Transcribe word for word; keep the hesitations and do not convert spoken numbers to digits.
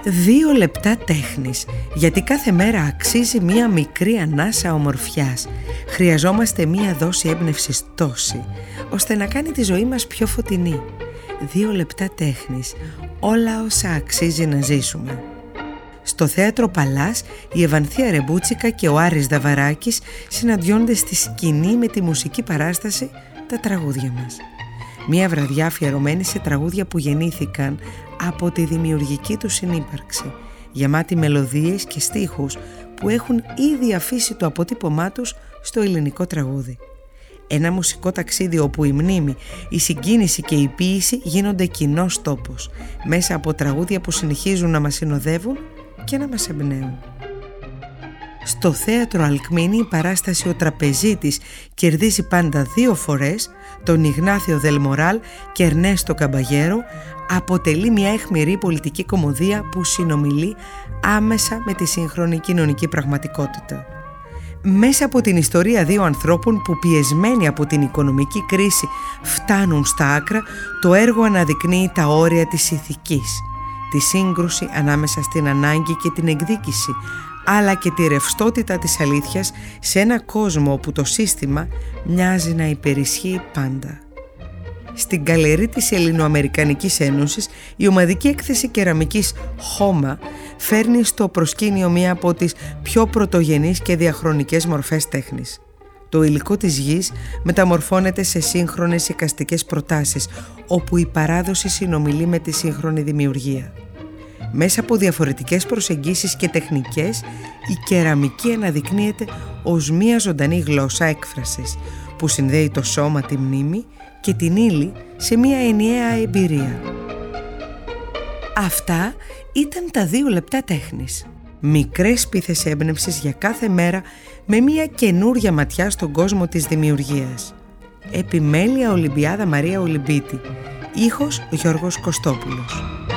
Δύο λεπτά τέχνης, γιατί κάθε μέρα αξίζει μία μικρή ανάσα ομορφιάς. Χρειαζόμαστε μία δόση έμπνευσης τόση, ώστε να κάνει τη ζωή μας πιο φωτεινή. Δύο λεπτά τέχνης, όλα όσα αξίζει να ζήσουμε. Στο Θέατρο Παλάς, η Ευανθία Ρεμπούτσικα και ο Άρης Δαβαράκης συναντιόνται στη σκηνή με τη μουσική παράσταση «Τα τραγούδια μας». Μία βραδιά αφιερωμένη σε τραγούδια που γεννήθηκαν από τη δημιουργική του συνύπαρξη, γεμάτη μελωδίες και στίχους που έχουν ήδη αφήσει το αποτύπωμά τους στο ελληνικό τραγούδι. Ένα μουσικό ταξίδι όπου η μνήμη, η συγκίνηση και η ποίηση γίνονται κοινός τόπος, μέσα από τραγούδια που συνεχίζουν να μας συνοδεύουν και να μας εμπνέουν. Στο Θέατρο Αλκμήνη η παράσταση «Ο Τραπεζίτης» κερδίζει πάντα δύο φορές, τον Ιγνάθιο Δελμοράλ και Ερνέστο Καμπαγέρο. Αποτελεί μια αιχμηρή πολιτική κωμωδία που συνομιλεί άμεσα με τη σύγχρονη κοινωνική πραγματικότητα. Μέσα από την ιστορία δύο ανθρώπων που, πιεσμένοι από την οικονομική κρίση, φτάνουν στα άκρα, το έργο αναδεικνύει τα όρια της ηθικής, τη σύγκρουση ανάμεσα στην ανάγκη και την εκδίκηση, αλλά και τη ρευστότητα της αλήθειας σε ένα κόσμο όπου το σύστημα μοιάζει να υπερισχύει πάντα. Στην γκαλερί της Ελληνοαμερικανικής Ένωσης, η ομαδική έκθεση κεραμικής Χώμα φέρνει στο προσκήνιο μία από τις πιο πρωτογενείς και διαχρονικές μορφές τέχνης. Το υλικό της γης μεταμορφώνεται σε σύγχρονες εικαστικές προτάσεις, όπου η παράδοση συνομιλεί με τη σύγχρονη δημιουργία. Μέσα από διαφορετικές προσεγγίσεις και τεχνικές, η κεραμική αναδεικνύεται ως μία ζωντανή γλώσσα έκφρασης που συνδέει το σώμα, τη μνήμη και την ύλη σε μία ενιαία εμπειρία. Αυτά ήταν τα δύο λεπτά τέχνης. Μικρές πίθες έμπνευσης για κάθε μέρα με μία καινούρια ματιά στον κόσμο της δημιουργίας. Επιμέλεια Ολυμπιάδα Μαρία Ολυμπίτη. Ήχος Γιώργος Κωστόπουλος.